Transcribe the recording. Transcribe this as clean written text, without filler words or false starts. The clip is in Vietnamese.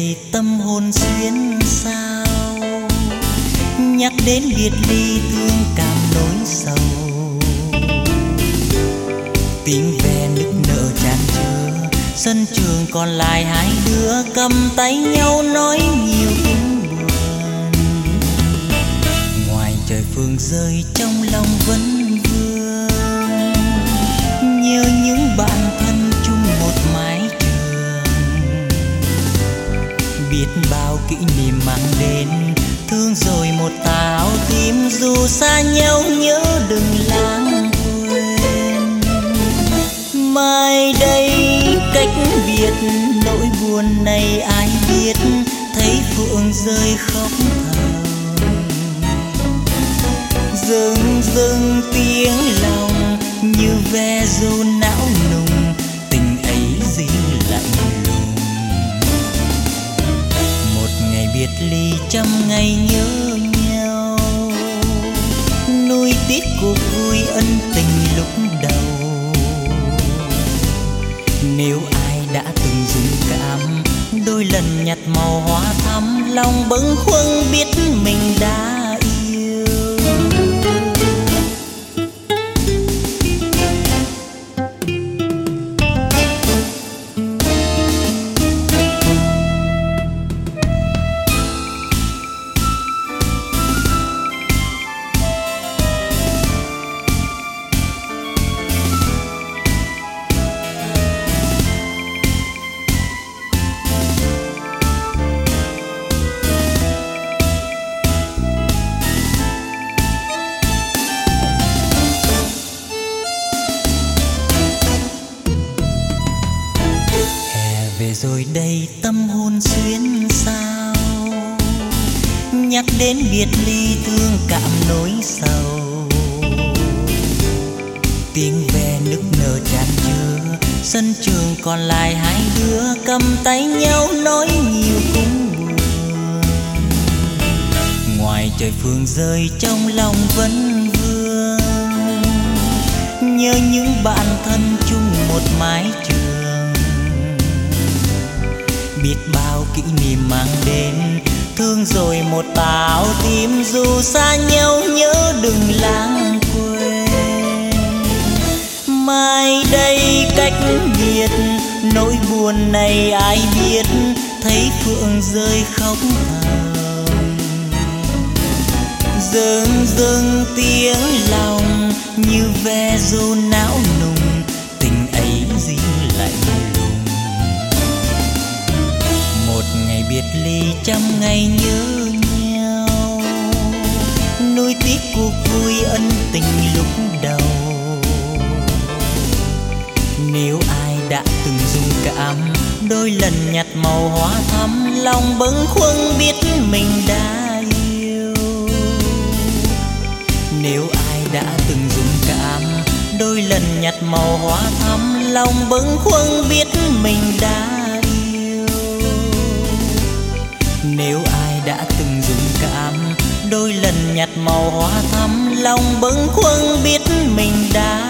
đây tâm hồn xuyên sao, nhắc đến biệt ly thương cảm nỗi sầu. Tiếng ve nức nở tràn trứa, sân trường còn lại hai đứa cầm tay nhau nói nhiều tiếng buồn. Ngoài trời phương rơi trong lòng vẫn vương, nhớ những bạn thân chung một mái trường. Biết bao kỷ niệm mang đến, thương rồi một táo tim, dù xa nhau nhớ đừng lãng quên. Mai đây cách biệt, nỗi buồn này ai biết, thấy phượng rơi khóc thầm. Dưng dưng tiếng lòng như ve ru não nùng, tình ấy dịu lạnh lùng. Một ngày biệt ly trăm ngày nhớ nhau, nuối tiếc cuộc vui ân tình lúc đầu. Nếu ai đã từng dũng cảm, đôi lần nhặt màu hoa thắm, lòng bâng khuâng biết mình đã yêu. Về rồi đây tâm hồn xuyên sao, nhắc đến biệt ly thương cảm nỗi sầu. Tiếng ve nức nở tràn trứa, sân trường còn lại hai đứa cầm tay nhau nói nhiều cũng buồn. Ngoài trời phương rơi trong lòng vẫn vương, nhớ những bạn thân chung một mái trường. Biết bao kỷ niệm mang đến, thương rồi một táo tim, dù xa nhau nhớ đừng lãng quên. Mai đây cách biệt, nỗi buồn này ai biết, thấy phượng rơi khóc thầm. Dưng dưng tiếng lòng như ve ru não nùng, tình ấy dịu lạnh lùng. Một ngày biệt ly trăm ngày nhớ nhau, nuối tiếc cuộc vui ân tình lúc đầu. Nếu ai đã từng dung cảm, đôi lần nhặt màu hoa thắm, lòng bâng khuâng biết mình đã yêu. Nếu ai đã từng dung cảm, đôi lần nhặt màu hoa thắm, lòng bâng khuâng biết mình đã yêu. Nếu ai đã từng dung cảm, đôi lần nhặt màu hoa thắm, lòng bâng khuâng biết mình đã